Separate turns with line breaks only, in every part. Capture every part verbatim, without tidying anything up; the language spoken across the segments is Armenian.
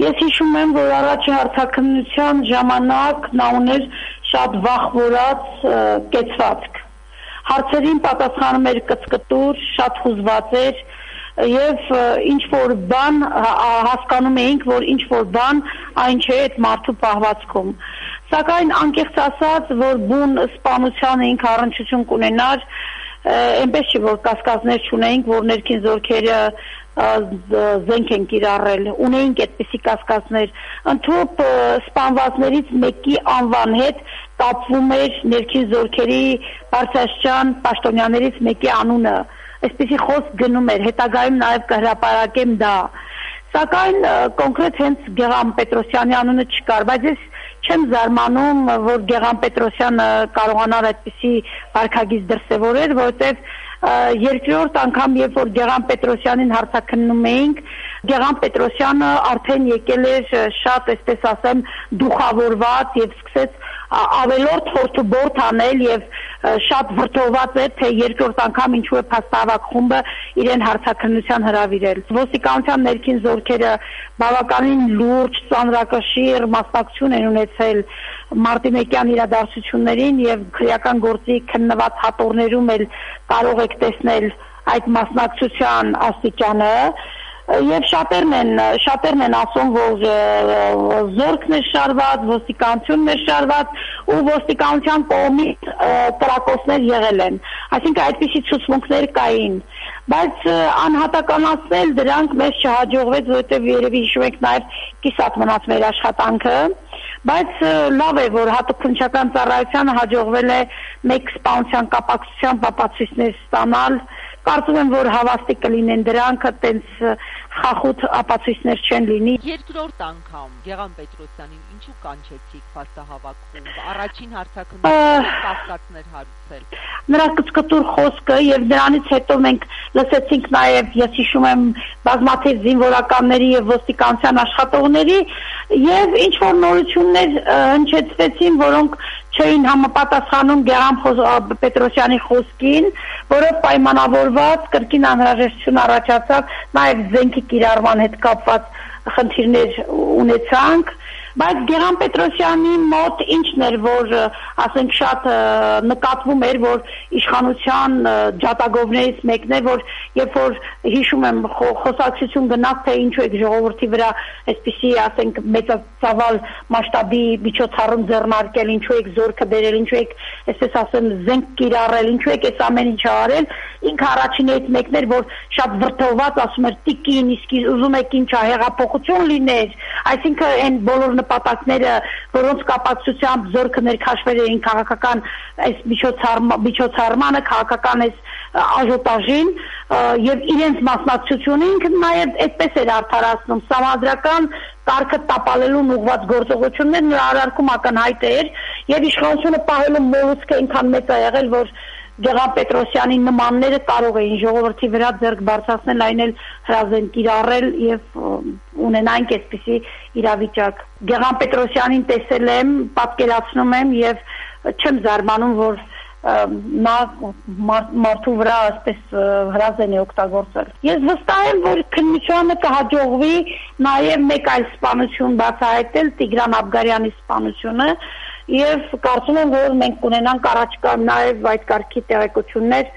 Ես հիշում եմ, որ առաջի հարցաքննության ժամանակ նա ուներ շատ վախվորած կեցվածք։ Հարցերին պատասխանում էր կծկտուր, շատ հուզված էր եւ ինչ որ բան հասկանում էինք, որ ինչ որ բան այն չէ այդ մարդու պահվածքում։ Սակայն անկեղծ ասած, որ բուն սպանության էինք առնչություն կունենար, այնպես չէ որ կասկածներ չունեինք, որ ներքին զորքերը զենք են կիրառել, ունեինք այդպիսի կասկածներ, ընդհանուր սպանվածներից մեկի անվան հետ կապվում էր ներքին զորքերի բարձրաստիճան պաշտոնյաներից մեկի անունը, այսպիսի խոսք գնում էր, հետագայում նաև կհրապարակեմ դա, սակայն կոնկրետ հենց Գեղամ Պետրոսյանի անունը չկար, բայց ես չեմ զարմանում, որ Գեղամ Պետրոսյանը կարողանար այդպիսի վարքագիծ դրսևորել, որովհետև երկրորդ անգամ, երբ որ Գեղամ Պետրոսյանին հարցաքննում էինք, Գեղամ Պետրոսյանը արդեն եկել էր շատ, այսպես ասեմ, դուխավորված եւ սկսեց ավելորդ խորթուբորթ անել եւ շատ վրդոված էր, թե երկրորդ անգամ ինչու է փաստավակ խումբը իրեն հարցաքննության հրավիրել։ Ոստիկանության ներքին զորքերը բավականին լուրջ, ծանրակշիռ մասնակցություն են ունեցել մարտի իրադարձություններին եւ քրեական գործի քննված հատորներում էլ կարող եք տեսնել այդ մասնակցության աստիճանը եւ շատերն են շատերն են ասում, որ զորքն է շարված, ոստիկանությունն է շարված ու ոստիկանության կողմից կրակոցներ եղել են, այսինքն այդպիսի ցուցմունքներ կային, բայց անհատականացնել դրանք մեզ չհաջողվեց, որովհետեւ երևի հիշում եք նաեւ կիսատ մնաց մեր աշխատանքը, բայց լավ է, որ հատուկ ծառայությանը հաջողվել է մեկ սպանության կապակցությամբ ապացույցներ ստանալ, կարծում եմ, որ հավաստի կլինեն դրանք, տենց խախուտ ապացույցներ չեն լինի։
Երկրորդ անգամ Գեղամ Պետրոսյանին ինչու կանչեցիք փաստահավաքում, առաջին հարցաքննությունից կասկածներ հարուցել։
Նրա կծկտուր խոսքը եւ դրանից հետո մենք լսեցինք նաեւ, ես հիշում եմ, բազմաթիվ զինվորականների եւ ոստիկանության աշխատողների եւ ինչ որ նորություններ հնչեցվեցին, որոնք չէին համապատասխանում Գեղամ Պետրոսյանի խոսքին, որով պայմանավորված կրկին անհրաժեշտություն առաջացավ նաև զենքի կիրառման հետ կապված խնդիրներ ունեցանք, բայց Գեղամ Պետրոսյանի մոտ ինչն էր, որ ասենք շատ նկատվում էր, որ իշխանության ջատագովներից մեկն է, որ երբ որ հիշում եմ խոսակցություն գնաց, թե ինչու եք ժողովրդի վրա այսպիսի, ասենք, մեծածավալ մասշտաբի միջոցառում ձեռնարկել, ինչու եք զորքը բերել, ինչու եք, այսպես ասեմ, զենք կիրառել, ինչու եք այս ամեն ինչը արել, ինքը առաջիններից մեկն էր, որ շատ վրդոված ասում էր տիկին, իսկ ուզում եք ինչա հեղափոխություն լիներ, այսինքն այն բոլոր նպատակները, որոնց կապակցությամբ զորքը ներքաշվել էին քաղաքական այս միջոցառմանը, քաղաքական այս աժոտաժին եւ իրենց մասնակցությունը ինքը նաեւ այդպես էր արդարացնում համադրական կարգը տապալելուն ուղղված գործողություններ նրա արարքում ակնհայտ էր եւ իշխանությունը պահելու մոլուցքը այնքան մեծ է եղել, որ Գեղամ Պետրոսյանի նմանները կարող էին ժողովրդի վրա ձեռք բարձրացնել, այն էլ հրազեն կիրառել եւ ունենանք այսպիսի իրավիճակ։ Գեղամ Պետրոսյանին տեսել եմ, պատկերացնում եմ եւ չեմ զարմանում, որ նա մարդու վրա այսպես հրազեն է օգտագործել։ Ես վստահ եմ, որ քննությանը կհաջողվի նաև մեկ այլ սպանություն բացահայտել, Տիգրան Աբգարյանի սպանությունը, եւ կարծում եմ, որ մենք կունենանք առաջկա նաև այդ կարգի տեղեկություններ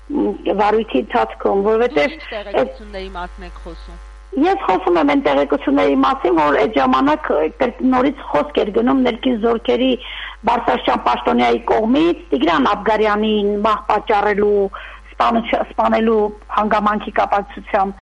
վարույթի ընթացքում, որովհետեւ
Ինչ տեղեկությունների մասին եք խոսում։
Ես խոսում եմ այն տեղեկությունների մասին, որ այդ ժամանակ նորից խոսք էր գնում ներքին զորքերի բարձրաստիճան պաշտոնյայի կողմից Տիգրան Աբգարյանին մահ պատճառելու սպանելու հանգամանքի կապակցությամբ